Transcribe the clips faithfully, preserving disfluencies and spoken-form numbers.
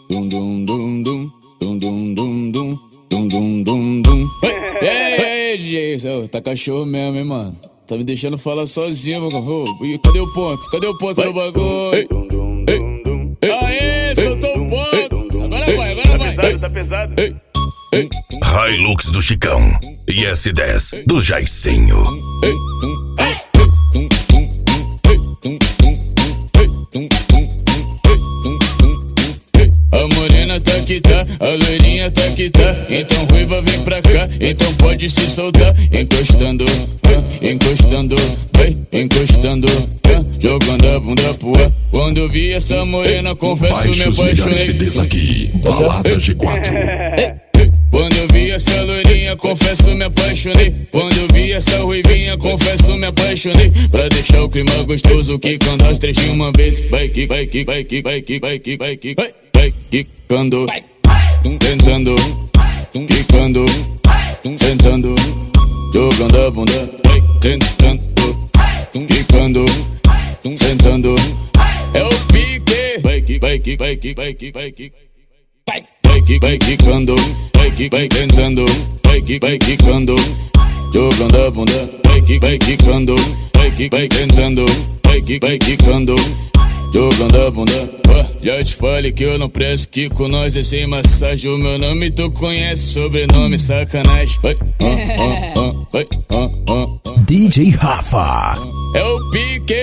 dum dum dum dum, dum dum dum dum, dum dum dum dum. Ei, ei, ei, D J, tá cachorro mesmo, hein, mano? Tá me deixando falar sozinho, meu cachorro. Cadê o ponto? Cadê o ponto do bagulho? Ei, ei, aê, soltou o ponto. Agora vai, agora vai. Tá pesado, tá pesado. Ei, ei. Hilux do Chicão e S dez do Jaicinho. Ei, ei. A morena tá que tá, a loirinha tá que tá. Então ruiva vem pra cá, então pode se soltar. Encostando, ah, encostando, vai, encostando, ah, jogando a bunda pro ar. Quando eu vi essa morena, confesso, me apaixonei. C Ds aqui, balada G quatro. Quando eu vi essa loirinha, confesso, me apaixonei. Quando eu vi essa ruivinha, confesso, me apaixonei. Pra deixar o clima gostoso, que quando nós três de uma vez. Vai que, vai que, vai que, vai que, vai que, vai que, vai, vai quicando, tentando, quicando, sentando, jogando a bunda. Vai tentando, quicando, sentando. É o pique. Vai que, vai que, vai que, vai que, vai que. Vai que, vai quicando, vai que, vai tentando, vai que, vai quicando, jogando a bunda. Vai que, vai quicando, vai que, vai tentando, vai que, vai quicando, jogando a bunda. Oh, já te falei que eu não presto, que com nós é sem massagem. O meu nome tu conhece, sobrenome sacanagem. Vai, ah, ah, ah, vai, ah, ah, ah. D J Rafa. É o pique.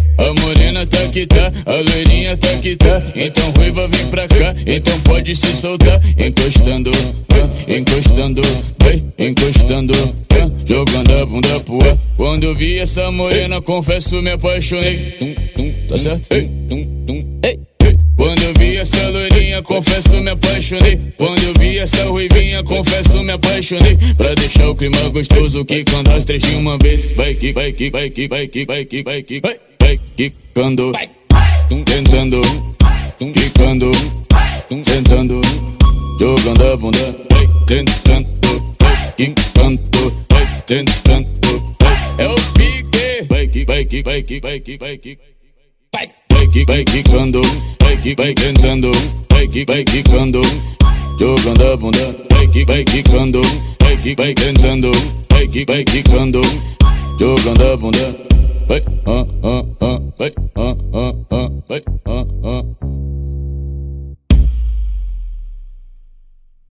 A morena tá que tá, a loirinha tá que tá. Então ruiva vem pra cá, então pode se soltar. Encostando, ah, encostando, vai, encostando, ah, jogando a bunda pro ar. Quando eu vi essa morena, confesso, me apaixonei. Tum, tum, tá certo? Ei, tum, tum, ei. Quando eu vi essa loirinha, confesso, me apaixonei. Quando eu vi essa ruivinha, confesso, me apaixonei. Pra deixar o clima gostoso, que quando nós três de uma vez. Vai que, vai que, vai que, vai que, vai que, vai que, vai, vai quicando, tentando, quicando, sentando, jogando a bunda. Vai tentando, vai quicando, vai tentando, vai. É o pique. Vai que, vai que, vai que, vai que, vai que. Vai que, vai quicando, vai que, vai tentando, vai que, vai quicando, jogando a bunda. Vai que, vai quicando, vai que, vai tentando, vai que, vai quicando, jogando a bunda. Vai, ah, ah, ah, vai, ah, ah, ah, vai, ah, ah.